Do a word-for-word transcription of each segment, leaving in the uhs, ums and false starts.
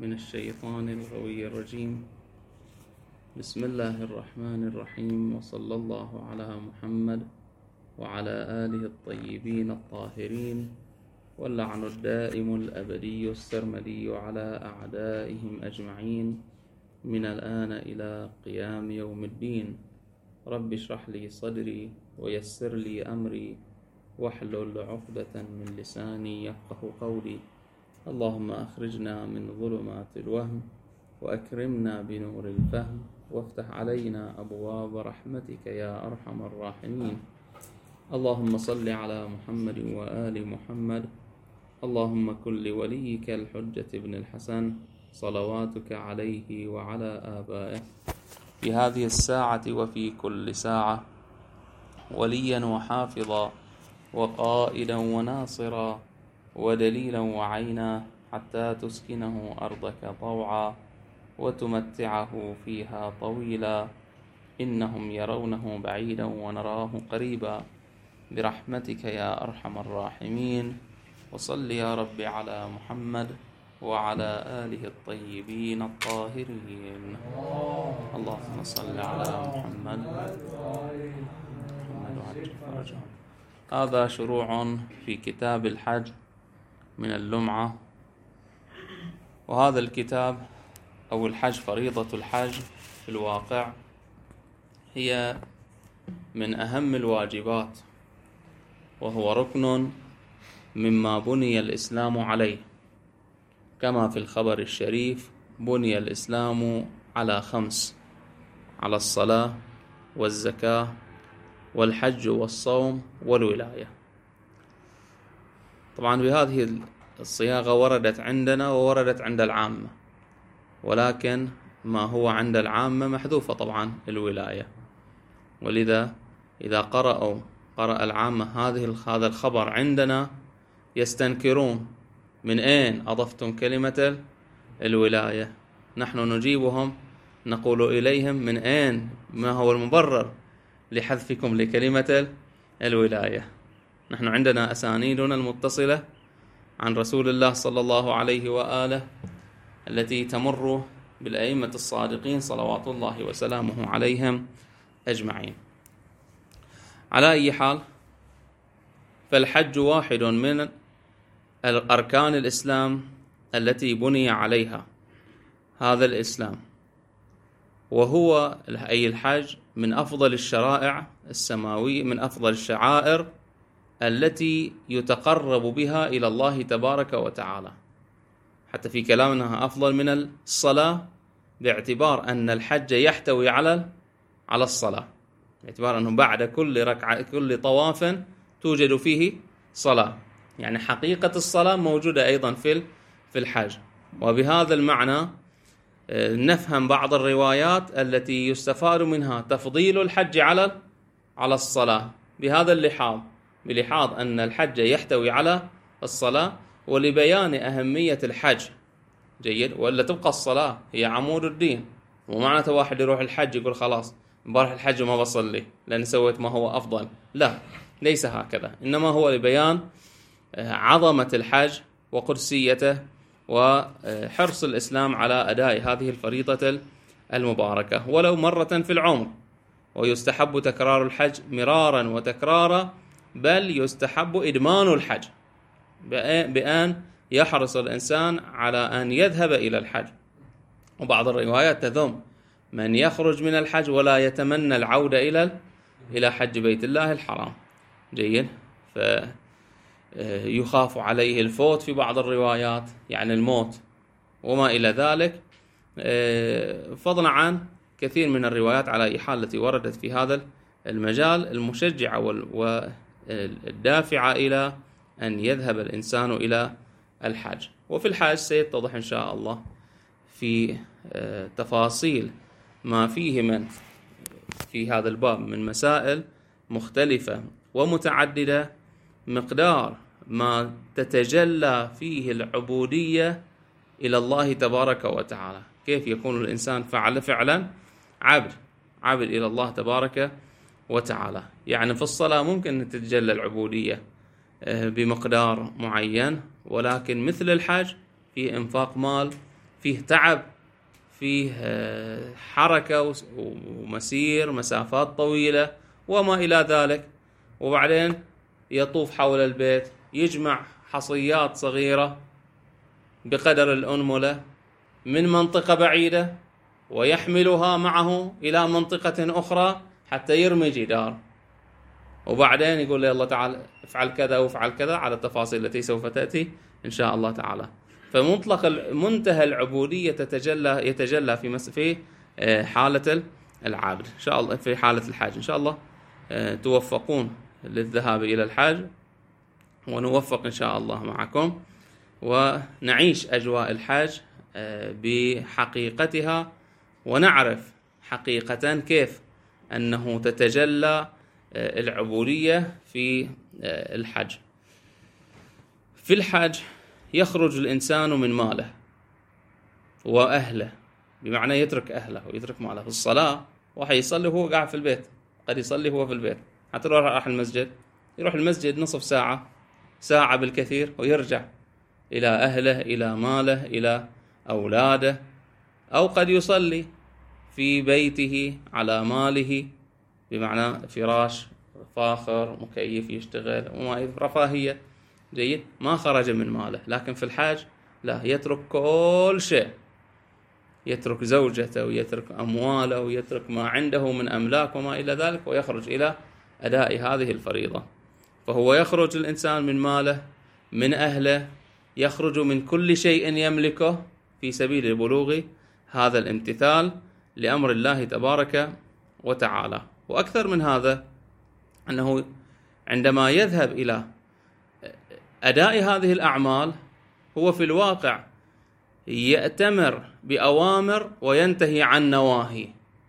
من الشيطان الغوي الرجيم. بسم الله الرحمن الرحيم، وصلى الله على محمد وعلى آله الطيبين الطاهرين، واللعن الدائم الأبدي السرمدي على أعدائهم أجمعين من الآن إلى قيام يوم الدين. رب اشرح لي صدري ويسر لي أمري واحلل عقدة من لساني يفقه قولي. اللهم أخرجنا من ظلمات الوهم وأكرمنا بنور الفهم وافتح علينا أبواب رحمتك يا أرحم الراحمين. اللهم صل على محمد وآل محمد. اللهم كن لوليك الحجة ابن الحسن صلواتك عليه وعلى آبائه في هذه الساعة وفي كل ساعة وليا وحافظا وقائدا وناصرا ودليلا وعينا، حتى تسكنه أرضك طوعا وتمتعه فيها طويلا. إنهم يرونه بعيدا ونراه قريبا برحمتك يا أرحم الراحمين. وصل يا رب على محمد وعلى آله الطيبين الطاهرين. اللهم صل على محمد محمد وعجل فرجهم. هذا شروع في كتاب الحج من اللمعة، وهذا الكتاب أو الحج، فريضة الحج في الواقع هي من أهم الواجبات، وهو ركن مما بني الإسلام عليه، كما في الخبر الشريف: بني الإسلام على خمس، على الصلاة والزكاة والحج والصوم والولاية. طبعا بهذه الصياغة وردت عندنا ووردت عند العامة، ولكن ما هو عند العامة محذوفة طبعا الولاية، ولذا إذا قرأوا قرأ العامة هذه هذا الخبر عندنا يستنكرون: من أين أضفتم كلمة الولاية؟ نحن نجيبهم نقول إليهم: من أين، ما هو المبرر لحذفكم لكلمة الولاية؟ نحن عندنا أسانيدنا المتصلة عن رسول الله صلى الله عليه وآله التي تمر بالأئمة الصادقين صلوات الله وسلامه عليهم أجمعين. على أي حال، فالحج واحد من أركان الإسلام التي بني عليها هذا الإسلام، وهو أي الحج من أفضل الشرائع السماوية، من أفضل الشعائر التي يتقرب بها إلى الله تبارك وتعالى. حتى في كلامنا أفضل من الصلاة، باعتبار أن الحج يحتوي على على الصلاة، باعتبار أنه بعد كل ركعة كل طواف توجد فيه صلاة، يعني حقيقة الصلاة موجودة أيضا في في الحج. وبهذا المعنى نفهم بعض الروايات التي يستفاد منها تفضيل الحج على على الصلاة بهذا اللحاظ، بلحاظ أن الحج يحتوي على الصلاة، ولبيان أهمية الحج. جيد، ولا تبقى الصلاة هي عمود الدين، ومعنى واحد يروح الحج يقول خلاص بروح الحج وما بصلي لأن سويت ما هو أفضل. لا، ليس هكذا، إنما هو لبيان عظمة الحج وقدسيته وحرص الإسلام على أداء هذه الفريضة المباركة ولو مرة في العمر. ويستحب تكرار الحج مرارا وتكرارا، بل يستحب إدمان الحج بأن يحرص الإنسان على أن يذهب إلى الحج. وبعض الروايات تذم من يخرج من الحج ولا يتمنى العودة إلى إلى حج بيت الله الحرام. جيد، فيخاف عليه الفوت في بعض الروايات، يعني الموت وما إلى ذلك، فضلا عن كثير من الروايات على أي حال التي وردت في هذا المجال المشجعة والدافعة إلى أن يذهب الإنسان إلى الحج. وفي الحج سيتضح إن شاء الله في تفاصيل ما فيه من في هذا الباب من مسائل مختلفة ومتعددة، مقدار ما تتجلى فيه العبودية إلى الله تبارك وتعالى، كيف يكون الإنسان فعل فعلا عبد عبد إلى الله تبارك وتعالى. يعني في الصلاة ممكن أن تتجلى العبودية بمقدار معين، ولكن مثل الحج فيه إنفاق مال، فيه تعب، فيه حركة ومسير مسافات طويلة وما إلى ذلك، وبعدين يطوف حول البيت، يجمع حصيات صغيرة بقدر الأنملة من منطقة بعيدة ويحملها معه إلى منطقة أخرى حتى يرمي جدار، وبعدين يقول لي الله تعالى افعل كذا وافعل كذا على التفاصيل التي سوف تأتي إن شاء الله تعالى. فمطلق منتهى العبودية تتجلى يتجلى في في حالة العبد إن شاء الله، في حالة الحج إن شاء الله توفقون للذهاب إلى الحج، ونوفق إن شاء الله معكم ونعيش أجواء الحج بحقيقتها، ونعرف حقيقة كيف أنه تتجلى العبودية في الحج. في الحج يخرج الإنسان من ماله وأهله، بمعنى يترك أهله ويترك ماله. في الصلاة واحد يصلي وهو قاعد في البيت، قد يصلي هو في البيت، حتى لو راح المسجد يروح المسجد نصف ساعة ساعة بالكثير ويرجع إلى أهله إلى ماله إلى أولاده، أو قد يصلي في بيته على ماله، بمعنى فراش فاخر مكيف يشتغل وما رفاهية جيد، ما خرج من ماله. لكن في الحاج لا، يترك كل شيء، يترك زوجته ويترك أمواله ويترك ما عنده من أملاك وما إلى ذلك، ويخرج إلى أداء هذه الفريضة. فهو يخرج الإنسان من ماله من أهله، يخرج من كل شيء يملكه في سبيل بلوغ هذا الامتثال لأمر الله تبارك وتعالى. وأكثر من هذا أنه عندما يذهب إلى أداء هذه الأعمال هو في الواقع يأتمر بأوامر وينتهي عن نواهي،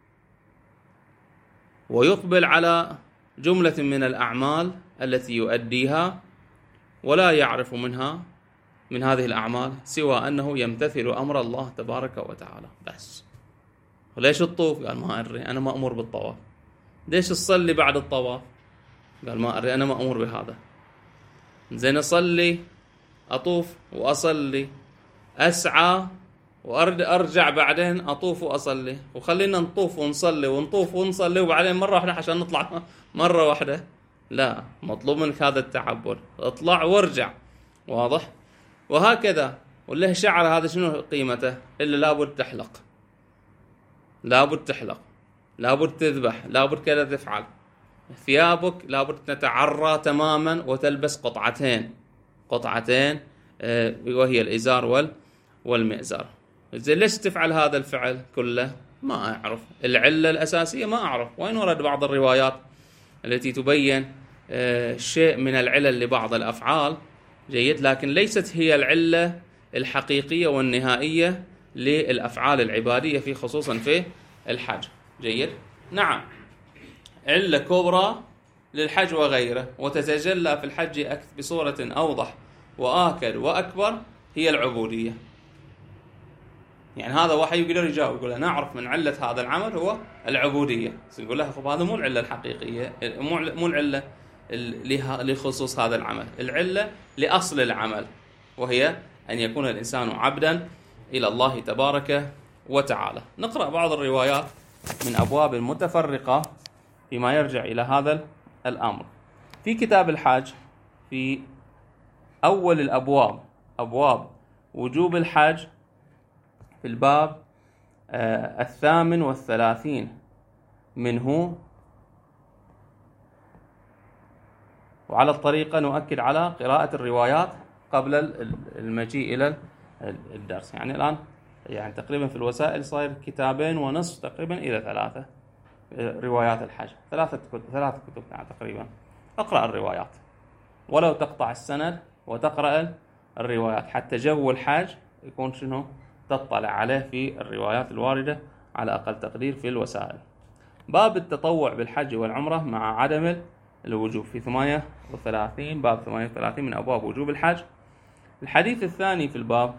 ويقبل على جملة من الأعمال التي يؤديها ولا يعرف منها من هذه الأعمال سوى أنه يمتثل أمر الله تبارك وتعالى بس. وليش الطوف؟ قال ما أدري، أنا مأمور بالطواف. ليش أصلي بعد الطواف؟ قال ما أدري، أنا مأمور بهذا. زين أصلي أطوف وأصلي، أسعى وأرجع بعدين أطوف وأصلي، وخلينا نطوف ونصلي ونطوف ونصلي وبعدين مرة واحدة عشان نطلع مرة واحدة؟ لا، مطلوب منك هذا التعبد، اطلع وارجع. واضح؟ وهكذا. وله شعر هذا شنو قيمته؟ إلا لابد تحلق، لابد تحلق، لابد تذبح، لابد كذا تفعل. ثيابك لابد تتعرى تماما وتلبس قطعتين قطعتين وهي الإزار والمئزر. زين ليش تفعل هذا الفعل كله؟ ما أعرف العلة الأساسية، ما أعرف وين ورد بعض الروايات التي تبين شيء من العلل لبعض الأفعال جيد، لكن ليست هي العلة الحقيقية والنهائية للأفعال العبادية في خصوصا في الحج جيد. نعم، علة كبرى للحج وغيره وتتجلى في الحج بصورة أوضح وآكد وأكبر هي العبودية. يعني هذا واحد يقدر يجاوب يقول أنا أعرف من علة هذا العمل هو العبودية، يقول له خب هذا مو العلة الحقيقية، مو العلة لخصوص هذا العمل، العلة لأصل العمل، وهي أن يكون الإنسان عبدا إلى الله تبارك وتعالى. نقرأ بعض الروايات من أبواب متفرقة فيما يرجع إلى هذا الأمر. في كتاب الحج في أول الأبواب، أبواب وجوب الحج، في الباب آه الثامن والثلاثين منه، وعلى الطريقة نؤكد على قراءة الروايات قبل المجيء إلى الدرس. يعني الآن يعني تقريبا في الوسائل صاير كتابين ونصف تقريبا إلى ثلاثة روايات الحج، ثلاثة كتب ثلاثة كتب يعني تقريبا. اقرأ الروايات ولو تقطع السند وتقرأ الروايات حتى جو الحج يكون شنو تطلع عليه في الروايات الواردة على أقل تقدير في الوسائل. باب التطوع بالحج والعمرة مع عدم الوجوب في ثمانية وثلاثين، باب ثمانية وثلاثين من أبواب وجوب الحج. الحديث الثاني في الباب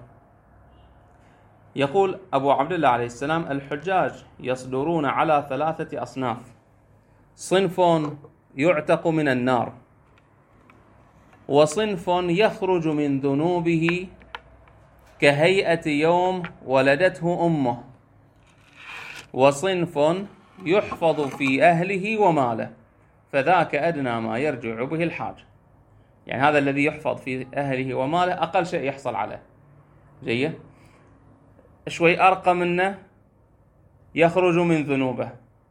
يقول أبو عبد الله عليه السلام: الحجاج يصدرون على ثلاثة أصناف، صنف يعتق من النار، وصنف يخرج من ذنوبه كهيئة يوم ولدته أمه، وصنف يحفظ في أهله وماله، فذاك أدنى ما يرجع به الحاج. يعني هذا الذي يحفظ في أهله وماله أقل شيء يحصل عليه. جيد. شوي أرقى منه يخرج من ذنوبه،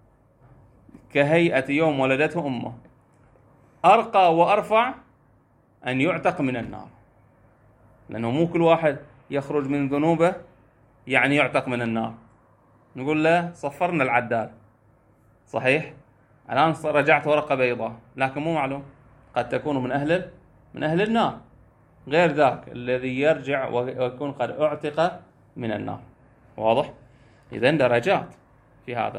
كهيئة يوم ولدته أمه. أرقى وأرفع أن يعتق من النار، لأنه مو كل واحد يخرج من ذنوبه يعني يعتق من النار. نقول له صفرنا العداد، صحيح، الآن رجعت ورقة بيضاء، لكن مو معلوم، قد تكون من أهل من أهل النار، غير ذاك الذي يرجع ويكون قد اعتق من النار. واضح؟ إذن درجات في هذا.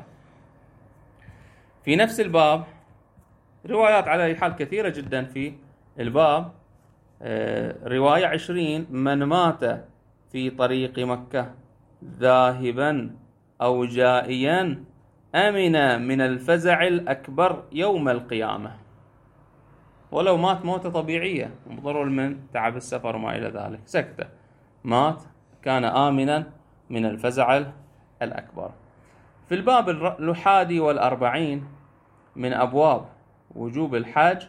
في نفس الباب روايات على أي حال كثيرة جدا في الباب. رواية عشرين: من مات في طريق مكة ذاهبا أو جائيا أمن من الفزع الأكبر يوم القيامة. ولو مات موتة طبيعية مضرر من تعب السفر وما إلى ذلك، سكتة، مات كان آمنا من الفزع الأكبر. في الباب الحادي والأربعين من أبواب وجوب الحج،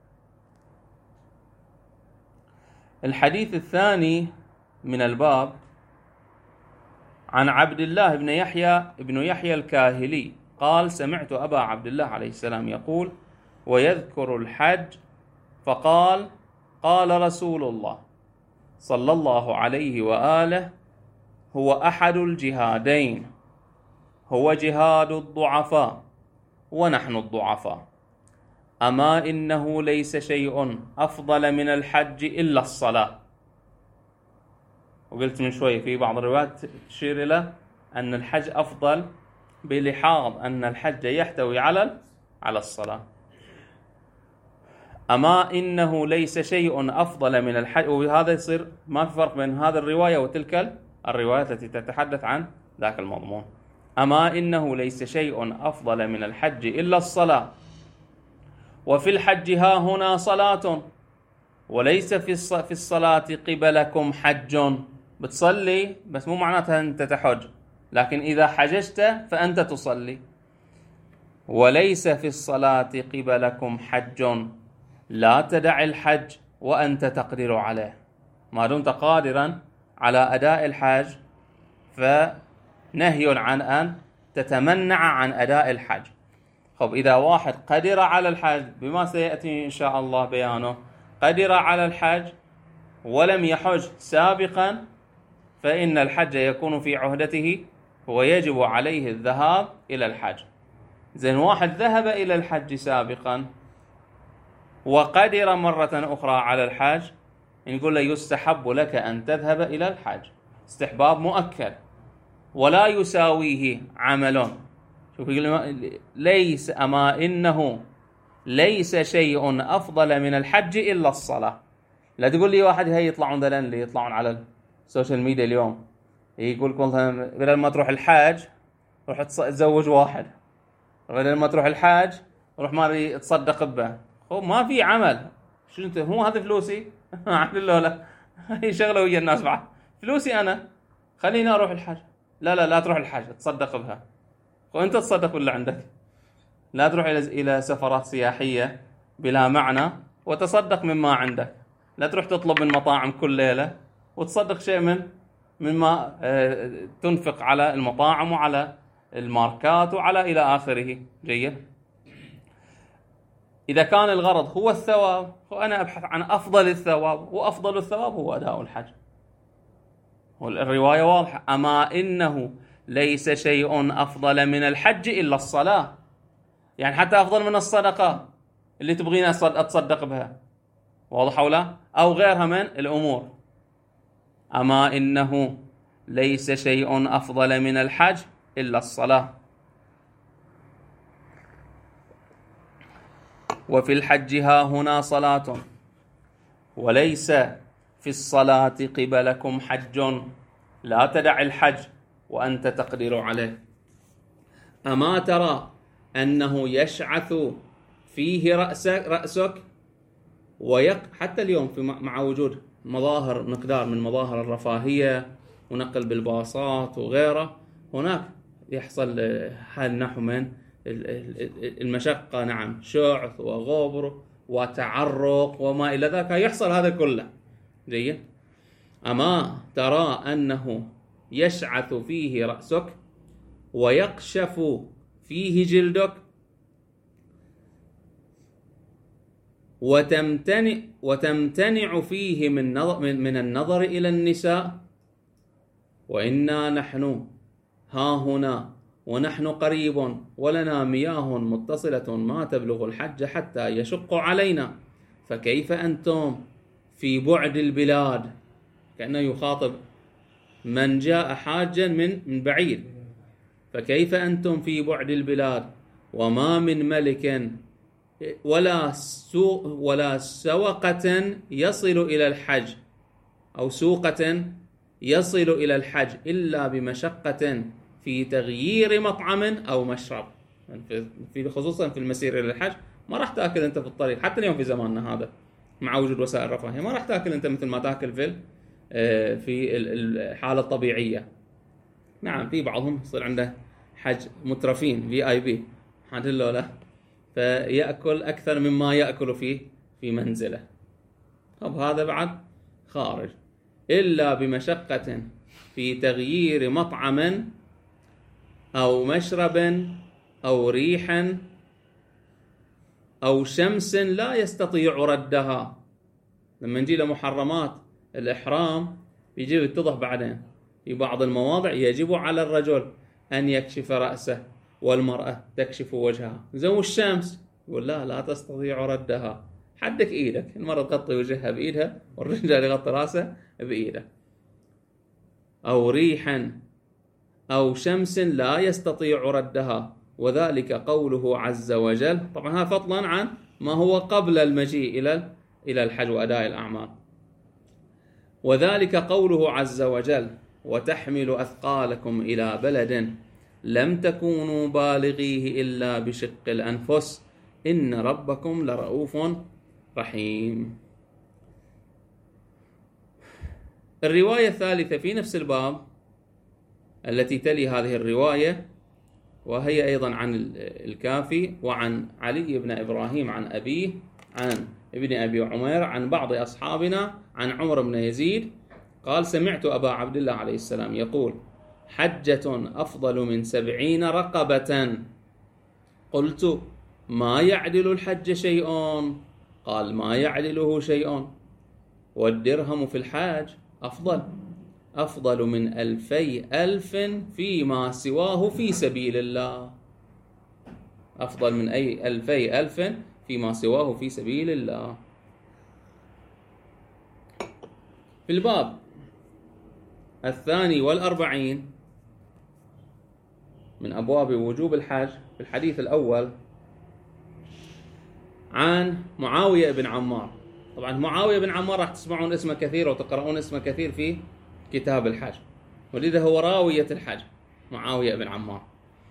الحديث الثاني من الباب عن عبد الله بن يحيى بن يحيى الكاهلي قال: سمعت أبا عبد الله عليه السلام يقول ويذكر الحج فقال: قال رسول الله صلى الله عليه وآله: هو أحد الجهادين، هو جهاد الضعفاء ونحن الضعفاء، أما إنه ليس شيء أفضل من الحج إلا الصلاة. وقلت من شوي في بعض الروايات تشير إلى أن الحج أفضل بلحاظ أن الحج يحتوي على على الصلاة. أما إنه ليس شيء أفضل من الحج، وهذا يصير ما في فرق بين هذه الرواية وتلك الروايات التي تتحدث عن ذاك المضمون. أما إنه ليس شيء أفضل من الحج إلا الصلاة، وفي الحج ها هنا صلاة، وليس في في الصلاة قبلكم حج. بتصلي بس مو معناتها أنت تحج، لكن إذا حججت فأنت تصلي. وليس في الصلاة قبلكم حج، لا تدع الحج وأنت تقدر عليه. ما دمت قادرا على أداء الحج فنهي عن أن تتمنع عن أداء الحج. خب إذا واحد قدر على الحج، بما سيأتي إن شاء الله بيانه، قدر على الحج ولم يحج سابقا، فإن الحج يكون في عهدته ويجب عليه الذهاب إلى الحج. زين، واحد ذهب إلى الحج سابقا وقدر مرة أخرى على الحج، نقول له يستحب لك أن تذهب إلى الحج، استحباب مؤكد، ولا يساويه عمل. شوف يقول ليس أما إنه ليس شيء أفضل من الحج إلا الصلاة. لا تقول لي واحد هي يطلعون ذلك اللي يطلعون على السوشيال ميديا اليوم يقول لك مثلا بدل ما تروح الحج روح تزوج واحد، بدل ما تروح الحج روح ما تصدق به. هو ما في عمل. شو انت؟ هو هذا فلوسي عدل له لا هي شغله ويا الناس بعد فلوسي انا، خليني اروح الحج. لا لا لا تروح الحج، تصدق بها، وانت تصدق باللي عندك. لا تروح الى الى سفرات سياحيه بلا معنى وتصدق مما عندك. لا تروح تطلب من مطاعم كل ليله وتصدق شيء من مما تنفق على المطاعم وعلى الماركات وعلى الى اخره. جيد. إذا كان الغرض هو الثواب، وأنا أبحث عن أفضل الثواب، وأفضل الثواب هو أداء الحج. والرواية واضحة: أما إنه ليس شيء أفضل من الحج إلا الصلاة. يعني حتى أفضل من الصدقة اللي تبغين أتصدق بها، واضح ولا؟ أو غيرها من الأمور. أما إنه ليس شيء أفضل من الحج إلا الصلاة، وفي الحج ها هنا صلاة، وليس في الصلاة قبلكم حج، لا تدع الحج وأنت تقدر عليه. أما ترى أنه يشعث فيه رأسك, رأسك ويق حتى اليوم في مع وجود مظاهر مقدار من مظاهر الرفاهية ونقل بالباصات وغيره، هناك يحصل حال نحو من المشقة، نعم، شعث وغبر وتعرق وما إلى ذلك، يحصل هذا كله. جيد. أما ترى أنه يشعث فيه رأسك ويقشف فيه جلدك وتمتنع وتمتنع فيه من نظر من النظر إلى النساء، وإنا نحن ها هنا ونحن قريب ولنا مياه متصلة ما تبلغ الحج حتى يشق علينا، فكيف أنتم في بعد البلاد؟ كأنه يخاطب من جاء حاجا من من بعيد. فكيف أنتم في بعد البلاد وما من ملك ولا سوق ولا سوقة يصل إلى الحج أو سوقة يصل إلى الحج إلا بمشقة في تغيير مطعم أو مشرب. في خصوصا في المسير إلى الحج ما راح تأكل أنت في الطريق، حتى اليوم في زماننا هذا مع وجود وسائل الرفاهية ما راح تأكل أنت مثل ما تأكل في في الحالة الطبيعية. نعم، في بعضهم يصير عنده حج مترفين في آي بي حاجة له، فيأكل أكثر مما يأكل فيه في منزله. طب هذا بعد خارج إلا بمشقة في تغيير مطعم أو مشرب أو ريح أو شمس لا يستطيع ردها. لما نجي لمحرمات الإحرام يجب يتضح بعدين في بعض المواضع يجب على الرجل أن يكشف رأسه والمرأة تكشف وجهها. زو الشمس يقول لا لا تستطيع ردها، حدك إيدك، المرأة تغطي وجهها بإيدها والرجال يغطي رأسه بإيده. أو ريحا أو شمس لا يستطيع ردها، وذلك قوله عز وجل. طبعا هذا فضلا عن ما هو قبل المجيء إلى إلى الحج وأداء الأعمال. وذلك قوله عز وجل وتحمل أثقالكم إلى بلد لم تكونوا بالغيه إلا بشق الأنفس إن ربكم لرؤوف رحيم. الرواية الثالثة في نفس الباب التي تلي هذه الرواية، وهي أيضا عن الكافي وعن علي بن إبراهيم عن أبيه عن ابن أبي عمير عن بعض أصحابنا عن عمر بن يزيد قال سمعت أبا عبد الله عليه السلام يقول حجة أفضل من سبعين رقبة. قلت ما يعدل الحج شيء؟ قال ما يعدله شيء، والدرهم في الحاج أفضل أفضل من ألفي ألف فيما سواه في سبيل الله. أفضل من أي ألفي ألف فيما سواه في سبيل الله. في الباب الثاني والأربعين من أبواب وجوب الحج في الحديث الأول عن معاوية بن عمار. طبعا معاوية بن عمار راح تسمعون اسمه كثير وتقرؤون اسمه كثير في كتاب الحج، ولذا هو راوية الحج معاوية بن عمار.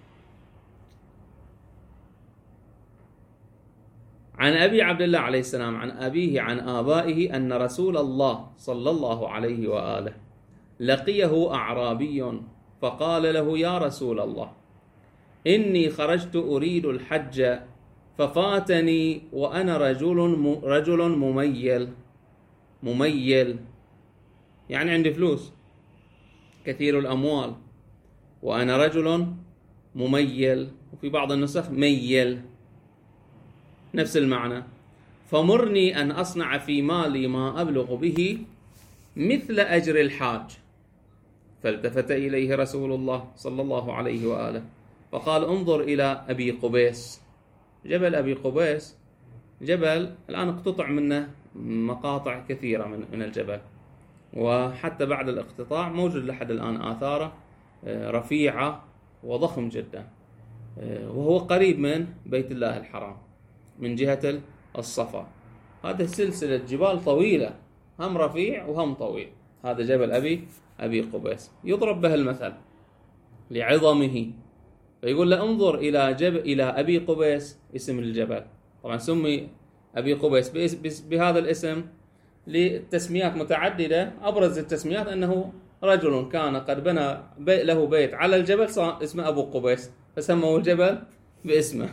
عن أبي عبد الله عليه السلام عن أبيه عن آبائه أن رسول الله صلى الله عليه وآله لقيه أعرابي فقال له يا رسول الله إني خرجت أريد الحج ففاتني وأنا رجل رجل مميل مميل يعني عندي فلوس كثير الأموال، وأنا رجل مميل، وفي بعض النسخ ميل نفس المعنى. فمرني أن أصنع في مالي ما أبلغ به مثل أجر الحاج. فالتفت إليه رسول الله صلى الله عليه وآله فقال انظر إلى أبي قبيس. جبل أبي قبيس جبل الآن اقتطع منه مقاطع كثيرة من من الجبل، وحتى بعد الاقتطاع موجود لحد الآن آثاره رفيعة وضخم جدا، وهو قريب من بيت الله الحرام من جهة الصفا. هذا سلسلة جبال طويلة، هم رفيع وهم طويل. هذا جبل أبي أبي قبيس يضرب به المثل لعظمه، فيقول له انظر إلى جبل إلى أبي قبيس اسم الجبل. طبعا سمي أبي قبيس بهذا الاسم لتسميات متعددة. أبرز التسميات أنه رجل كان قد بنى بي له بيت على الجبل صار اسمه أبو قبيس فسموا الجبل باسمه.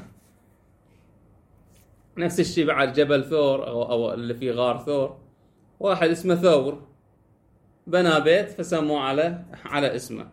نفس الشيء بعد جبل ثور أو, أو اللي فيه غار ثور، واحد اسمه ثور بنى بيت فسموا على على اسمه.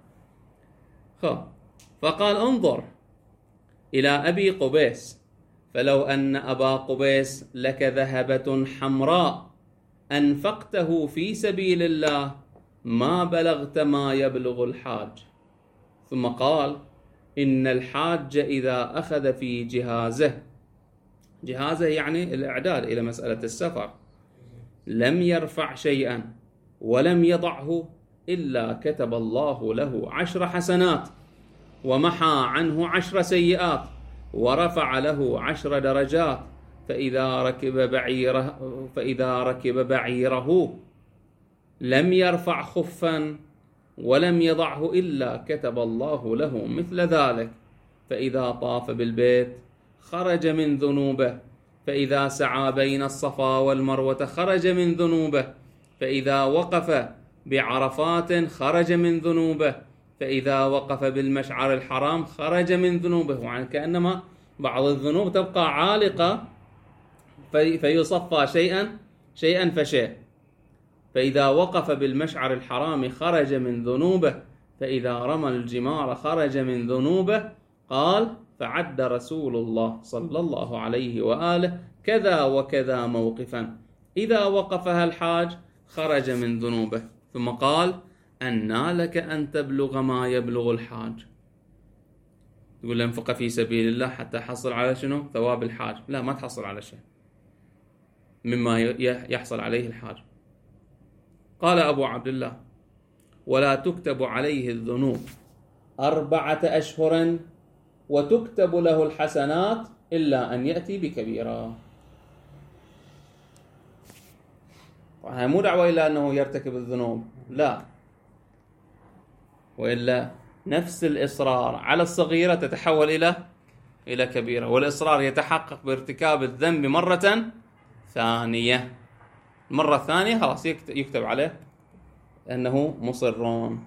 فقال انظر إلى أبي قبيس فلو أن أبا قبيس لك ذهبة حمراء أنفقته في سبيل الله ما بلغت ما يبلغ الحاج. ثم قال إن الحاج إذا أخذ في جهازه، جهازه يعني الإعداد إلى مسألة السفر، لم يرفع شيئا ولم يضعه إلا كتب الله له عشر حسنات ومحى عنه عشر سيئات ورفع له عشر درجات. فإذا ركب بعيره فإذا ركب بعيره لم يرفع خفا ولم يضعه إلا كتب الله له مثل ذلك. فإذا طاف بالبيت خرج من ذنوبه، فإذا سعى بين الصفا والمروة خرج من ذنوبه، فإذا وقف بعرفات خرج من ذنوبه، فإذا وقف بالمشعر الحرام خرج من ذنوبه. يعني كأنما بعض الذنوب تبقى عالقة في فيصفى شيئا شيئا فشيء. فإذا وقف بالمشعر الحرام خرج من ذنوبه، فإذا رمى الجمار خرج من ذنوبه. قال فعد رسول الله صلى الله عليه وآله كذا وكذا موقفا إذا وقفها الحاج خرج من ذنوبه. ثم قال أنى لك أن تبلغ ما يبلغ الحاج. يقول له انفق في سبيل الله حتى حصل على شنو؟ ثواب الحاج. لا، ما تحصل على شيء مما يحصل عليه الحاج. قال أبو عبد الله ولا تكتب عليه الذنوب أربعة أشهر وتكتب له الحسنات إلا أن يأتي بكبيرة. هذا مو دعوة إلى أنه يرتكب الذنوب، لا، وإلا نفس الإصرار على الصغيرة تتحول إلى إلى كبيرة، والإصرار يتحقق بارتكاب الذنب مرة ثانية. المرة الثانية خلاص يكتب عليه أنه مصرون.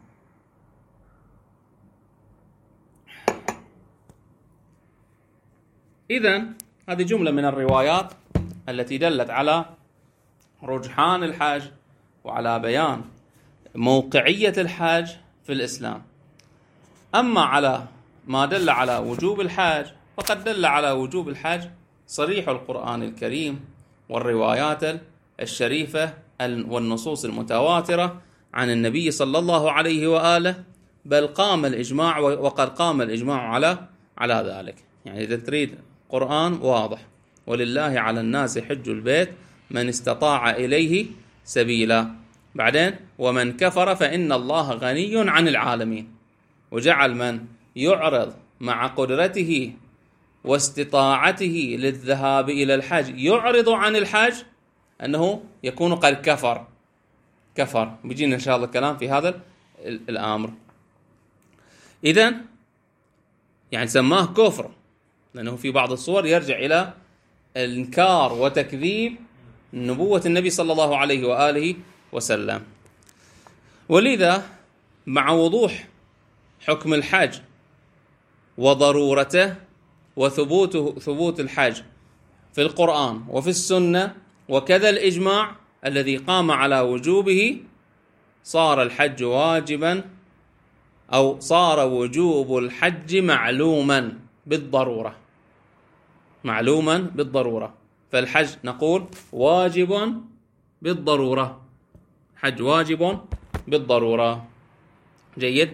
إذن هذه جملة من الروايات التي دلت على رجحان الحج وعلى بيان موقعية الحج في الإسلام. أما على ما دل على وجوب الحج فقد دل على وجوب الحج صريح القرآن الكريم والروايات الشريفة والنصوص المتواترة عن النبي صلى الله عليه وآله، بل قام الإجماع وقد قام الإجماع على على ذلك. يعني إذا تريد قرآن واضح، ولله على الناس حج البيت من استطاع إليه سبيلا. بعدين ومن كفر فإن الله غني عن العالمين، وجعل من يعرض مع قدرته واستطاعته للذهاب إلى الحج يعرض عن الحج أنه يكون قد كفر كفر بيجينا إن شاء الله الكلام في هذا الأمر. إذن يعني سماه كفر لأنه في بعض الصور يرجع إلى الإنكار وتكذيب نبوة النبي صلى الله عليه وآله وسلم. ولذا مع وضوح حكم الحج وضرورته وثبوت ثبوت الحج في القرآن وفي السنة وكذا الإجماع الذي قام على وجوبه، صار الحج واجبا أو صار وجوب الحج معلوما بالضرورة معلوما بالضرورة. فالحج نقول واجب بالضرورة، حج واجب بالضرورة. جيد.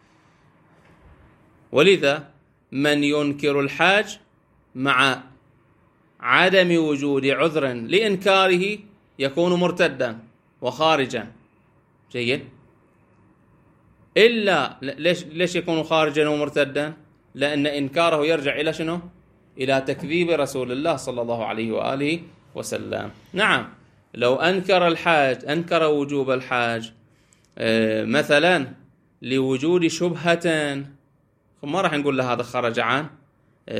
ولذا من ينكر الحج مع عدم وجود عذر لإنكاره يكون مرتدا وخارجا. جيد. إلا ليش ليش يكون خارجا ومرتدا؟ لأن إنكاره يرجع إلى شنو؟ إلى تكذيب رسول الله صلى الله عليه وآله وسلم. نعم، لو أنكر الحج أنكر وجوب الحج مثلا لوجود شبهة، ما راح نقول له هذا خرج عن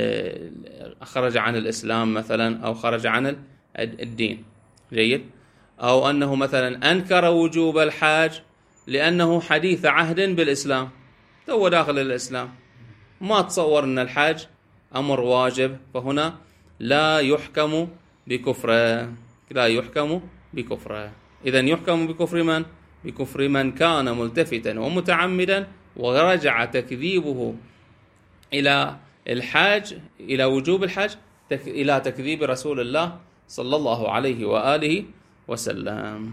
خرج عن الإسلام مثلا أو خرج عن الدين. جيد. أو أنه مثلا أنكر وجوب الحج لأنه حديث عهد بالإسلام، هو داخل الإسلام ما تصور أن الحج أمر واجب، فهنا لا يحكم بكفره، لا يحكم بكفره. إذن يحكم بكفر من؟ بكفر من كان ملتفتا ومتعمدا ورجع تكذيبه إلى الحج، إلى وجوب الحج، تك... إلى تكذيب رسول الله صلى الله عليه وآله وسلم.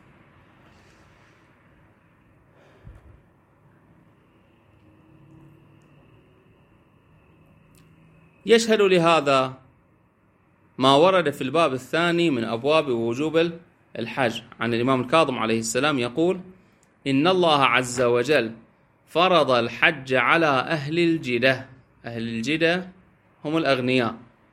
يشهد لهذا ما ورد في الباب الثاني من أبواب وجوب الحج عن الإمام الكاظم عليه السلام يقول: إن الله عز وجل فرض الحج على أهل الجدة. أهل الجدة هم الأغنياء.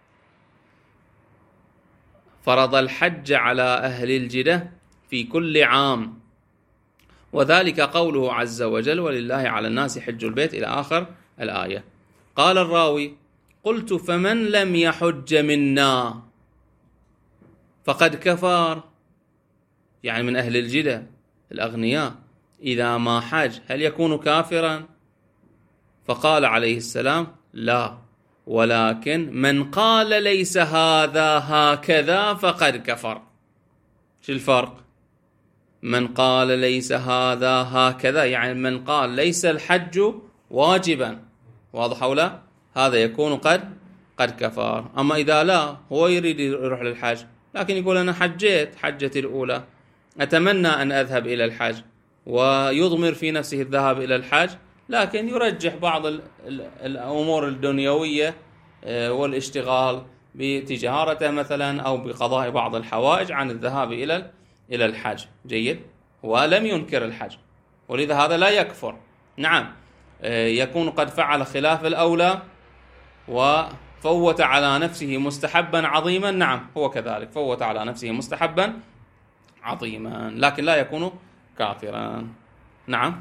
فرض الحج على أهل الجدة في كل عام، وذلك قوله عز وجل: ولله على الناس حج البيت، إلى آخر الآية. قال الراوي: قلت فمن لم يحج منا فقد كفر، يعني من أهل الجدة الأغنياء إذا ما حج هل يكون كافرا؟ فقال عليه السلام: لا، ولكن من قال ليس هذا هكذا فقد كفر. شو الفرق؟ من قال ليس هذا هكذا يعني من قال ليس الحج واجبا، واضح أو لا؟ هذا يكون قد قد كفر. أما إذا لا، هو يريد يروح للحج لكن يقول أنا حجيت حجتي الأولى، أتمنى أن أذهب إلى الحج، ويضمر في نفسه الذهاب إلى الحج، لكن يرجح بعض الأمور الدنيوية والاشتغال بتجارته مثلا أو بقضاء بعض الحوائج عن الذهاب إلى إلى الحج. جيد، ولم ينكر الحج، ولذا هذا لا يكفر. نعم، يكون قد فعل خلاف الأولى وفوت على نفسه مستحبا عظيما، نعم هو كذلك فوت على نفسه مستحبا عظيما، لكن لا يكون كافرا. نعم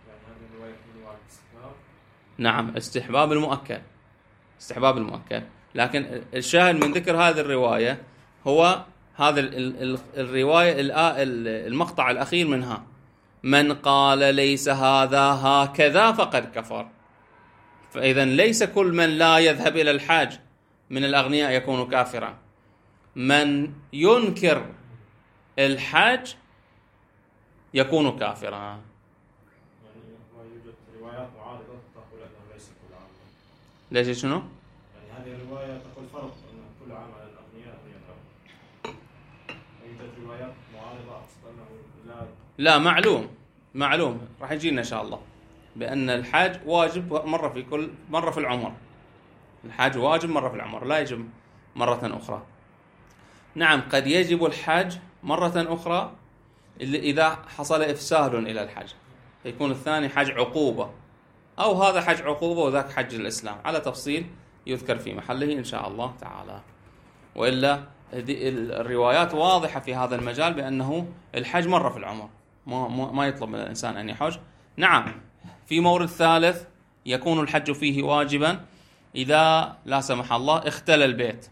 نعم استحباب المؤكد، استحباب المؤكد. لكن الشاهد من ذكر هذه الرواية هو هذا الرواية المقطع الأخير منها: من قال ليس هذا هكذا فقد كفر. فإذا ليس كل من لا يذهب إلى الحج من الأغنياء يكون كافرا، من ينكر الحج يكون كافرا. يعني يوجد روايات معارضة تقول أنه ليس كل عام. ليش شنو؟ يعني هذه الرواية تقول فرق أن كل عام على الأغنياء يذهب. يوجد روايات معارضة أقصد أنه لا لا معلوم معلوم راح يجينا إن شاء الله بأن الحج واجب مرة في كل مرة في العمر. الحج واجب مرة في العمر، لا يجب مرة أخرى. نعم قد يجب الحج مرة أخرى إذا حصل إفساد إلى الحج، يكون الثاني حج عقوبة، أو هذا حج عقوبة وذاك حج الإسلام، على تفصيل يذكر في محله إن شاء الله تعالى. وإلا الروايات واضحة في هذا المجال بأنه الحج مرة في العمر، ما ما يطلب من الإنسان أن يحج. نعم في مورد ثالث يكون الحج فيه واجبا إذا لا سمح الله اختل البيت.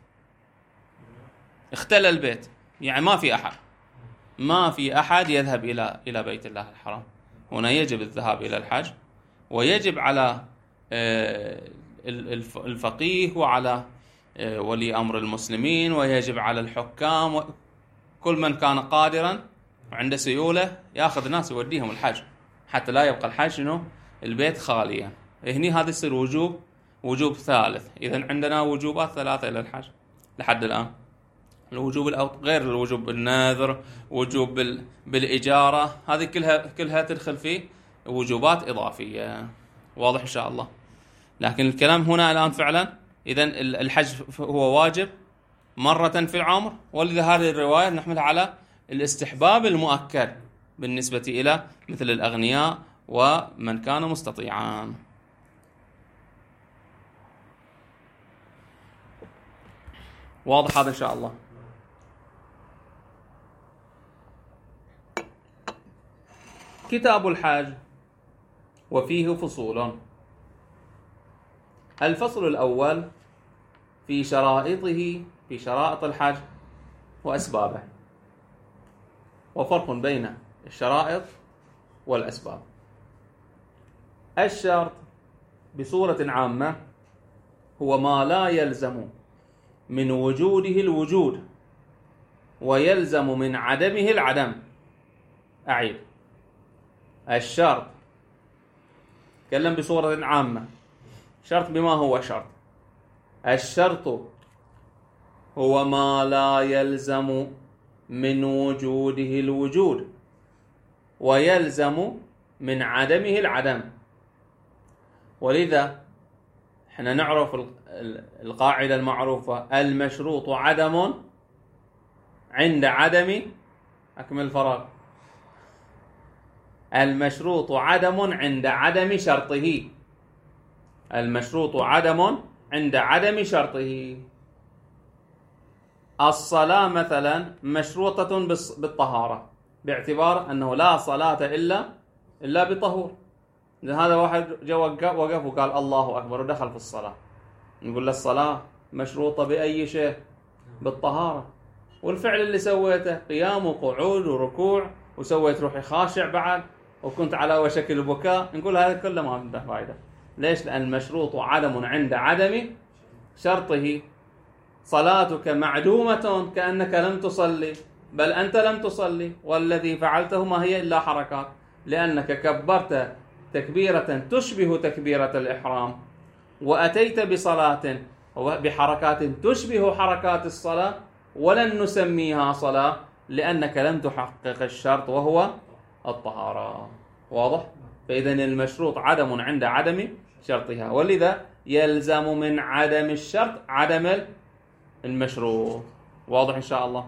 اختل البيت يعني ما في أحد ما في أحد يذهب إلى إلى بيت الله الحرام. هنا يجب الذهاب إلى الحج، ويجب على الفقيه وعلى ولي أمر المسلمين، ويجب على الحكام، كل من كان قادرا وعنده سيولة يأخذ ناس يوديهم الحج حتى لا يبقى الحج شنو البيت خاليا. هني هذا يصير وجوب وجوب ثالث. إذن عندنا وجوبات ثلاثة إلى الحج لحد الآن: الوجوب غير الوجوب بالنذر، وجوب بال... بالإجارة، هذه كلها كلها تدخل في وجوبات إضافية. واضح إن شاء الله. لكن الكلام هنا الآن فعلا إذن الحج هو واجب مرة في العمر، ولذا هذه الرواية نحملها على الاستحباب المؤكد بالنسبة إلى مثل الأغنياء ومن كان مستطيعا. واضح هذا إن شاء الله. كتاب الحج وفيه فصول. الفصل الأول في شرائطه، في شرائط الحج وأسبابه. وفرق بين الشرائط والأسباب. الشرط بصورة عامة هو ما لا يلزم من وجوده الوجود ويلزم من عدمه العدم. أعيد، الشرط تكلم بصورة عامة. شرط بما هو شرط؟ الشرط هو ما لا يلزم من وجوده الوجود ويلزم من عدمه العدم. ولذا احنا نعرف القاعدة المعروفة: المشروط عدم عند عدم أكمل الفراغ. المشروط عدم عند عدم شرطه. المشروط عدم عند عدم شرطه. الصلاة مثلا مشروطة بالطهارة باعتبار أنه لا صلاة إلا إلا بطهور. هذا واحد جاء وقف وقال الله أكبر ودخل في الصلاة، نقول له الصلاة مشروطة بأي شيء؟ بالطهارة. والفعل اللي سويته قيام وقعود وركوع وسويت روحي خاشع بعد وكنت على وشك البكاء، نقول هذا كله ما عنده فائدة. ليش؟ لأن المشروط عدم عند عدم شرطه. صلاتك معدومة كأنك لم تصلي، بل أنت لم تصلي، والذي فعلته ما هي إلا حركات، لأنك كبرت تكبيرة تشبه تكبيرة الإحرام وأتيت بصلاة بحركات تشبه حركات الصلاة، ولن نسميها صلاة لأنك لم تحقق الشرط وهو الطهارة. واضح؟ فإذا المشروط عدم عند عدم شرطها، ولذا يلزم من عدم الشرط عدم المشروط. واضح إن شاء الله؟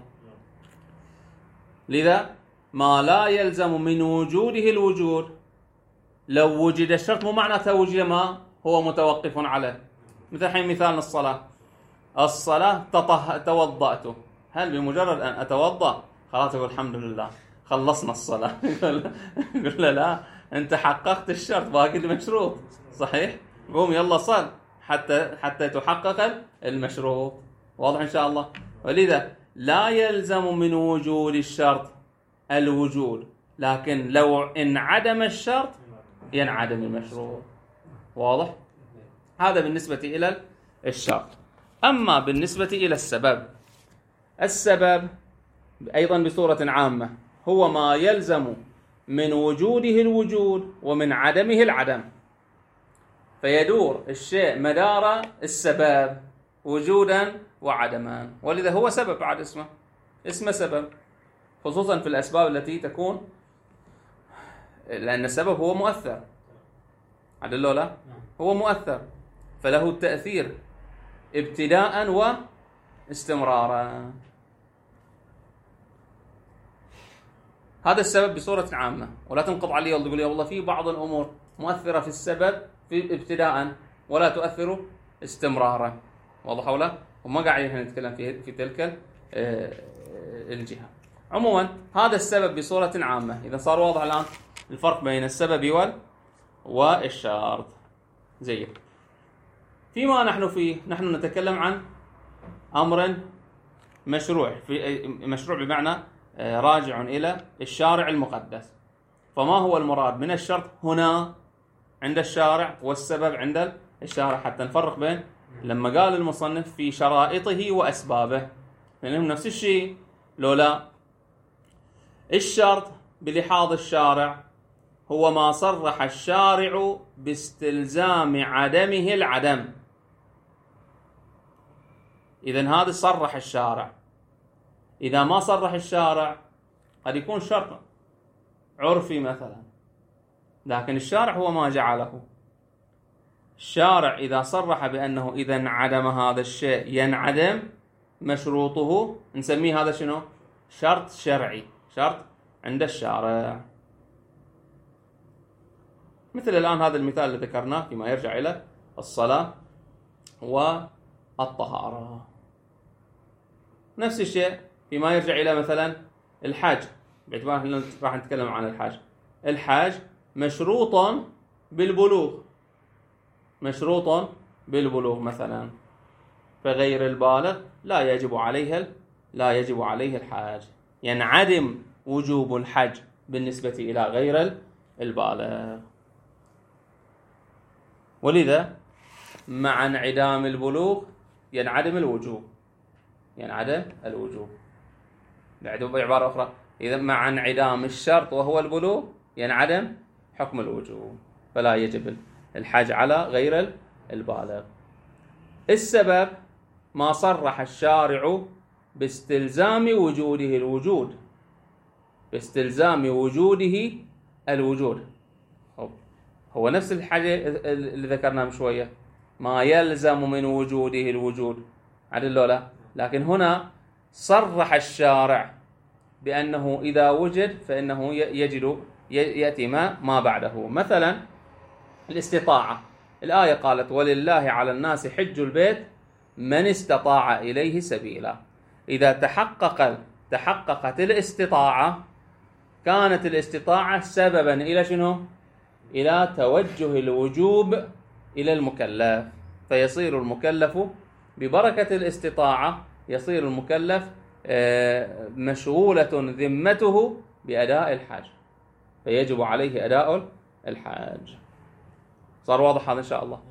لذا ما لا يلزم من وجوده الوجود، لو وجد الشرط مو معناته وجد ما هو متوقف عليه. مثل حين مثال الصلاة، الصلاة تطه... توضأت، هل بمجرد أن أتوضأ خلاص أقول الحمد لله خلصنا الصلاة؟ يقول له لا، أنت حققت الشرط باقي المشروط. صحيح؟ قوم يلا صل حتى حتى تحقق المشروط. واضح إن شاء الله؟ ولذا لا يلزم من وجود الشرط الوجود، لكن لو انعدم الشرط ينعدم المشروط. واضح؟ هذا بالنسبة إلى الشرط. أما بالنسبة إلى السبب، السبب أيضا بصورة عامة هو ما يلزم من وجوده الوجود ومن عدمه العدم، فيدور الشيء مدار السبب وجودا وعدما، ولذا هو سبب بعد اسمه اسمه سبب، خصوصا في الأسباب التي تكون، لأن السبب هو مؤثر. عدل له لا؟ هو مؤثر، فله التأثير ابتداء واستمرارا. هذا السبب بصورة عامة، ولا تنقض عليه وتقول يا والله في بعض الأمور مؤثرة في السبب في ابتداء ولا تؤثر استمرارا. واضح ولا؟ وما قاعدين نتكلم في في تلك الجهة. عموما هذا السبب بصورة عامة. إذا صار واضح الآن الفرق بين السبب وال والشرط. زين. فيما نحن فيه، نحن نتكلم عن أمر مشروع، في مشروع بمعنى راجع إلى الشارع المقدس. فما هو المراد من الشرط هنا عند الشارع والسبب عند الشارع، حتى نفرق بين لما قال المصنف في شرائطه وأسبابه، لأنهم نفس الشيء لولا. الشرط بلحاظ الشارع هو ما صرح الشارع باستلزام عدمه العدم. إذن هذا صرح الشارع. إذا ما صرح الشارع قد يكون شرط عرفي مثلا، لكن الشارع هو ما جعله. الشارع إذا صرح بأنه إذا انعدم هذا الشيء ينعدم مشروطه، نسميه هذا شنو؟ شرط شرعي، شرط عند الشارع. مثل الآن هذا المثال اللي ذكرناه فيما يرجع إلى الصلاة والطهارة. نفس الشيء فيما يرجع إلى مثلا الحج، باعتبار أننا راح نتكلم عن الحج. الحج مشروط بالبلوغ، مشروط بالبلوغ مثلا، فغير البالغ لا يجب عليه لا يجب عليه الحج، ينعدم وجوب الحج بالنسبة إلى غير البالغ. ولذا مع انعدام البلوغ ينعدم الوجوب، ينعدم الوجوب. بعبارة أخرى، إذا مع انعدام الشرط وهو البلوغ ينعدم حكم الوجوب، فلا يجب الحج على غير البالغ. السبب ما صرح الشارع باستلزام وجوده الوجود، باستلزام وجوده الوجود. هو نفس الحاجة اللي ذكرناها من شوية، ما يلزم من وجوده الوجود، عدل لا؟ لكن هنا صرح الشارع بأنه إذا وجد فإنه يجد يأتي ما ما بعده. مثلا الاستطاعة، الآية قالت ولله على الناس حج البيت من استطاع إليه سبيلا. إذا تحقق تحققت الاستطاعة كانت الاستطاعة سببا إلى شنو؟ إلى توجه الوجوب إلى المكلف، فيصير المكلف ببركة الاستطاعة يصير المكلف مشغولة ذمته بأداء الحج، فيجب عليه أداء الحج. صار واضح هذا إن شاء الله؟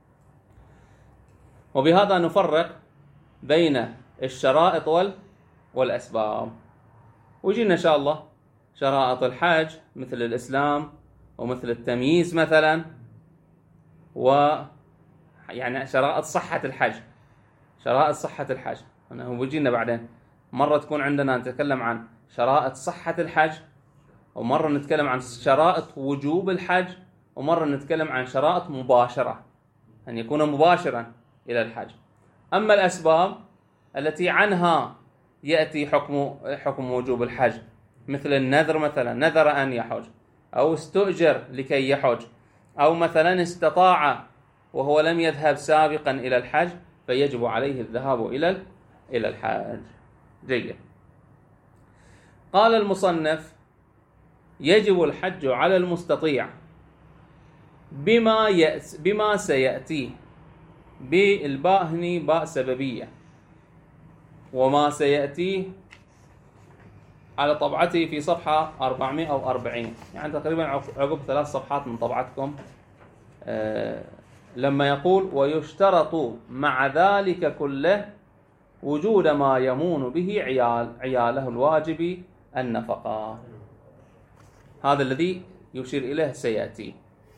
وبهذا نفرق بين الشرائط والأسباب. ويجينا إن شاء الله شرائط الحج مثل الإسلام ومثل التمييز مثلا، و يعني شرائط صحة الحج، شرائط صحة الحج ويجينا بعدين. مرة تكون عندنا نتكلم عن شرائط صحة الحج، ومرة نتكلم عن شرائط وجوب الحج، ومرة نتكلم عن شرائط مباشرة، أن يكون مباشرا إلى الحج. أما الأسباب التي عنها يأتي حكم حكم وجوب الحج مثل النذر، مثلا نذر أن يحج، أو استؤجر لكي يحج، أو مثلا استطاع وهو لم يذهب سابقا إلى الحج فيجب عليه الذهاب إلى إلى الحج. جيد. قال المصنف يجب الحج على المستطيع بما يأس بما سيأتي، بالباء هني باء سببية، وما سيأتي على طبعتي في صفحة أربعمائة وأربعين، يعني تقريبا عقب ثلاث صفحات من طبعتكم. أه لما يقول ويشترط مع ذلك كله وجود ما يمون به عيال عياله الواجب النفقة، هذا الذي يشير إليه سيأتي.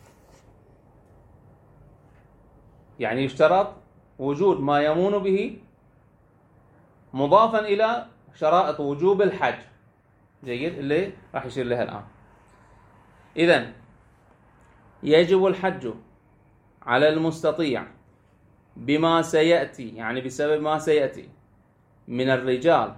يعني يشترط وجود ما يمون به مضافا إلى شرائط وجوب الحج. جيد، اللي راح يشير لها الآن. إذن يجب الحج على المستطيع بما سيأتي، يعني بسبب ما سيأتي من الرجال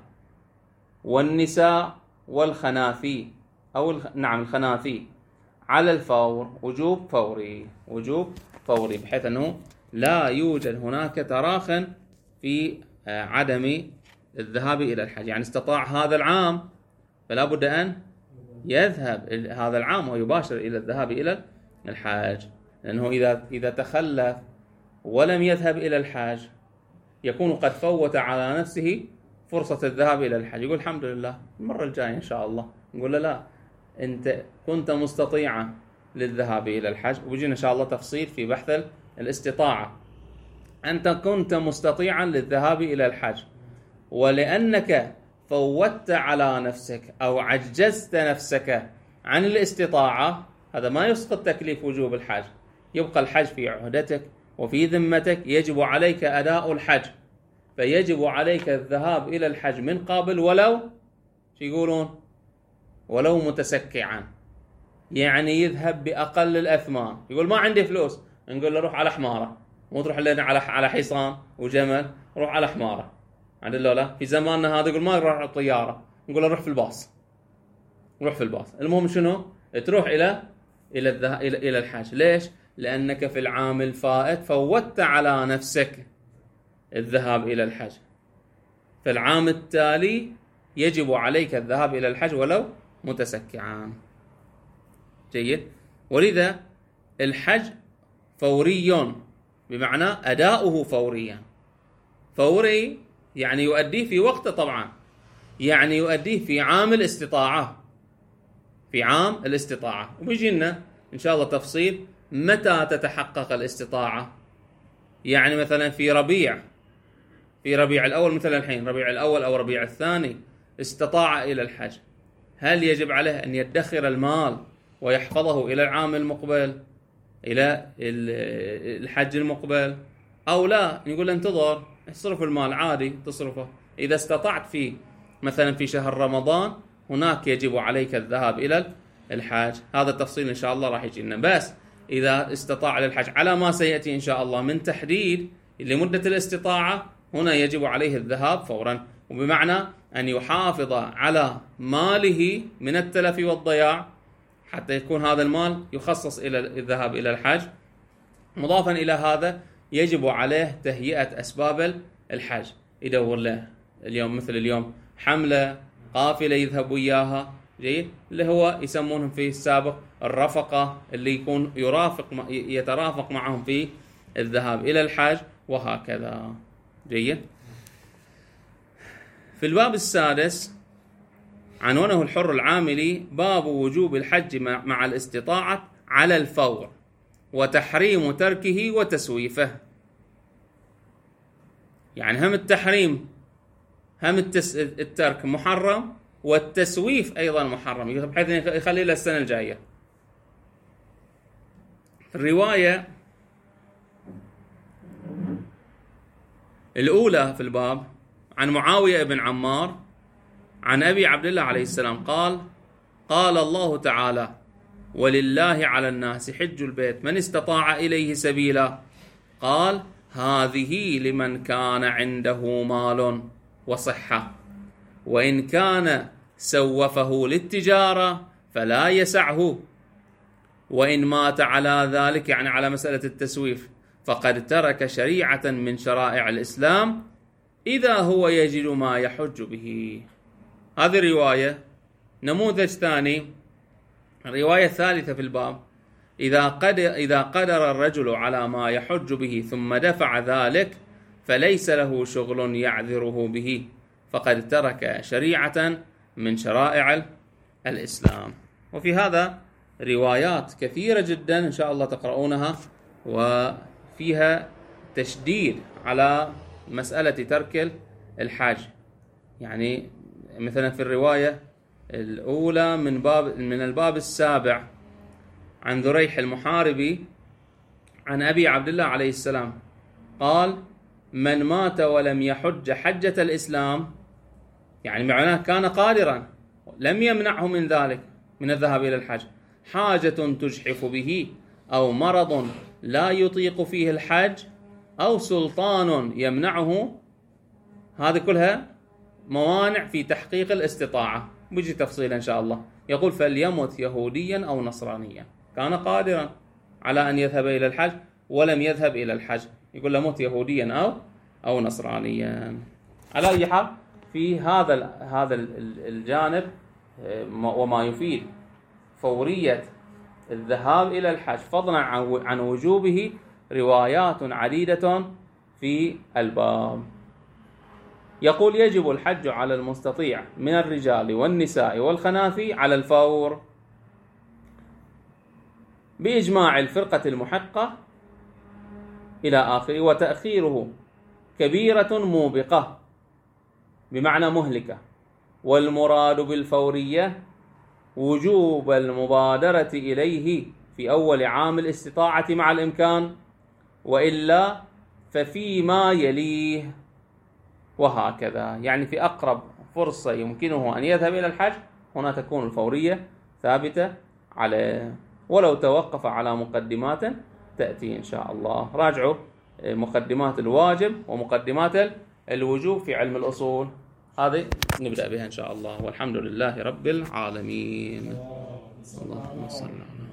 والنساء والخناثي، أو الخ... نعم الخناثي، على الفور، وجوب فوري، وجوب فوري، بحيث أنه لا يوجد هناك تراخ في عدم الذهاب إلى الحج. يعني استطاع هذا العام فلا بد أن يذهب هذا العام ويباشر إلى الذهاب إلى الحج، لأنه إذا إذا تخلف ولم يذهب إلى الحج يكون قد فوت على نفسه فرصة الذهاب إلى الحج. يقول الحمد لله المرة الجاية إن شاء الله. نقول له لا، أنت كنت مستطيعا للذهاب إلى الحج، وبيجينا إن شاء الله تفصيل في بحث الاستطاعة. أنت كنت مستطيعا للذهاب إلى الحج، ولأنك فوتت على نفسك أو عجزت نفسك عن الاستطاعة، هذا ما يسقط تكليف وجوب الحج، يبقى الحج في عهدتك وفي ذمتك، يجب عليك أداء الحج، فيجب عليك الذهاب إلى الحج من قبل، ولو شو يقولون ولو متسكعا، يعني يذهب بأقل الأثمان. يقول ما عندي فلوس، نقول له روح على حمارة، مو تروح لنا على على حصان وجمل، روح على حمارة. عند لا في زماننا هذا يقول ما يروح على الطيارة، نقول له روح في الباص، روح في الباص. المهم شنو؟ تروح إلى إلى الذهاب إلى إلى الحج. ليش؟ لأنك في العام الفائت فوتت على نفسك الذهاب إلى الحج، في العام التالي يجب عليك الذهاب إلى الحج ولو متسكعا. جيد. ولذا الحج فوري، بمعنى أداؤه فوريا. فوري يعني يؤديه في وقته طبعا، يعني يؤديه في عام الاستطاعة، في عام الاستطاعة. وبيجي لنا إن شاء الله تفصيل متى تتحقق الاستطاعة. يعني مثلا في ربيع في ربيع الأول، مثلا الحين ربيع الأول أو ربيع الثاني استطاع إلى الحج، هل يجب عليه أن يدخر المال ويحفظه إلى العام المقبل، إلى الحج المقبل، أو لا نقول انتظر اصرف المال عادي تصرفه؟ إذا استطعت فيه مثلا في شهر رمضان هناك يجب عليك الذهاب إلى الحج. هذا التفصيل إن شاء الله راح يجي لنا. بس إذا استطاع للحج على ما سيأتي إن شاء الله من تحديد لمدة الاستطاعة، هنا يجب عليه الذهاب فورا، وبمعنى أن يحافظ على ماله من التلف والضياع حتى يكون هذا المال يخصص إلى الذهاب إلى الحج. مضافا إلى هذا يجب عليه تهيئة أسباب الحج، يدور له اليوم مثل اليوم حملة قافلة يذهب وياها، جيد، اللي هو يسمونهم في السابق الرفقة، اللي يكون يرافق يترافق معهم في الذهاب إلى الحج وهكذا. جيد. في الباب السادس عنوانه الحر العاملي باب وجوب الحج مع الاستطاعة على الفور وتحريم تركه وتسويفه. يعني هم التحريم هم الترك محرم، والتسويف أيضا محرم، بحيث يخلي إلى السنة الجاية. في الرواية الأولى في الباب عن معاوية بن عمار عن أبي عبد الله عليه السلام قال: قال الله تعالى: ولله على الناس حج البيت من استطاع إليه سبيلا. قال: هذه لمن كان عنده مال وصحة، وإن كان سوفه للتجارة فلا يسعه، وإن مات على ذلك، يعني على مسألة التسويف، فقد ترك شريعة من شرائع الإسلام إذا هو يجد ما يحج به. هذه رواية. نموذج ثاني، الرواية الثالثة في الباب: إذا قدر, إذا قدر الرجل على ما يحج به ثم دفع ذلك فليس له شغل يعذره به، فقد ترك شريعة من شرائع الإسلام. وفي هذا روايات كثيرة جدا إن شاء الله تقرؤونها، وفيها تشديد على مسألة ترك الحج. يعني مثلا في الرواية الأولى من باب من الباب السابع عن ذريح المحاربي عن أبي عبد الله عليه السلام قال: من مات ولم يحج حجة الإسلام، يعني معناه كان قادرا لم يمنعه من ذلك، من الذهاب إلى الحج، حاجة تجحف به، أو مرض لا يطيق فيه الحج، أو سلطان يمنعه. هذه كلها موانع في تحقيق الاستطاعة، بيجي تفصيل إن شاء الله. يقول: فليمت يهوديا أو نصرانيا. كان قادرا على أن يذهب إلى الحج ولم يذهب إلى الحج، يقول: لمت يهوديا أو أو نصرانيا. على أي حال في هذا هذا الجانب وما يفيد فورية الذهاب إلى الحج فضلا عن وجوبه روايات عديدة في الباب. يقول: يجب الحج على المستطيع من الرجال والنساء والخناثي على الفور بإجماع الفرقة المحقة إلى آخره، وتأخيره كبيرة موبقة بمعنى مهلكة. والمراد بالفورية وجوب المبادرة إليه في أول عام الاستطاعة مع الإمكان، وإلا ففيما يليه، وهكذا. يعني في أقرب فرصة يمكنه أن يذهب إلى الحج هنا تكون الفورية ثابتة عليه، ولو توقف على مقدمات تأتي إن شاء الله. راجعوا مقدمات الواجب ومقدمات الوجوب في علم الأصول، هذه نبدأ بها إن شاء الله. والحمد لله رب العالمين. اللهم صل على